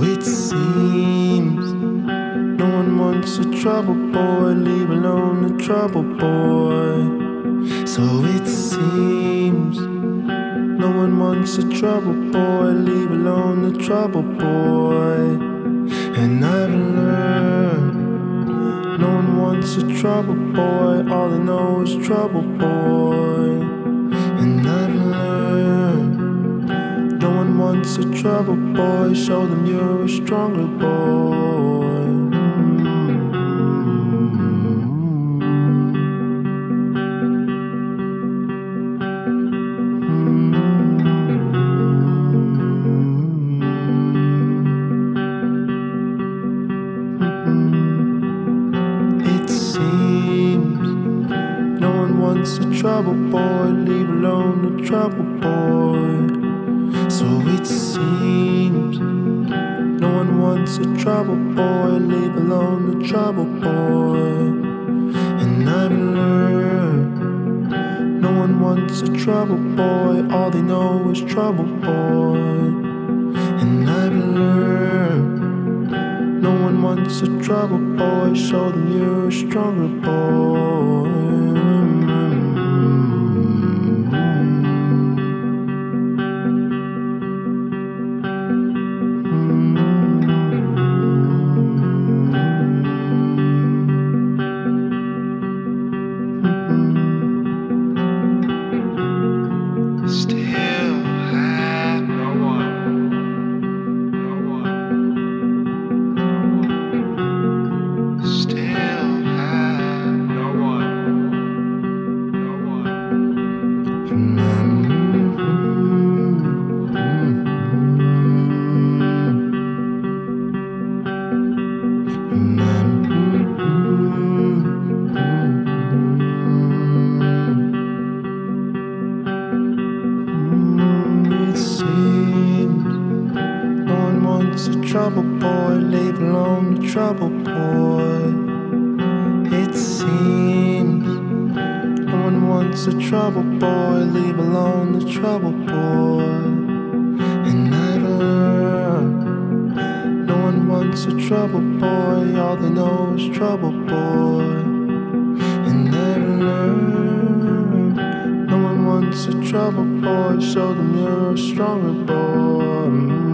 it seems no one wants a trouble boy, leave alone the trouble boy. So it seems no one wants a trouble boy, leave alone the trouble boy. And I've learned no one wants a trouble boy, all they know is trouble boy. And I've learned no one wants a trouble boy, show them you're a stronger boy. It seems no one wants a trouble boy, leave alone the trouble boy. So it seems no one wants a trouble boy, leave alone the trouble boy. And I've learned no one wants a trouble boy, all they know is trouble boy. And I've learned no one wants a trouble boy, show them you're a stronger boy. Still have no one. Still have no one. It seems no one wants a trouble boy, leave alone the trouble boy. It seems no one wants a trouble boy, leave alone the trouble boy. And I've learned no one wants a trouble boy, all they know is trouble boy. And I've learned no one wants a trouble boy, show them you're a stronger boy.